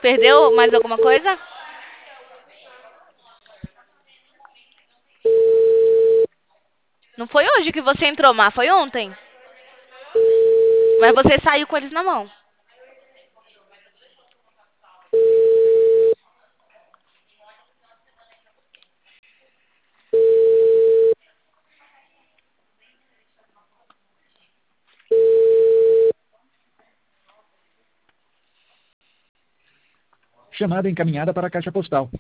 Perdeu mais alguma coisa? Não foi hoje que você entrou, Má, foi ontem. Mas você saiu com eles na mão. Chamada encaminhada para a caixa postal.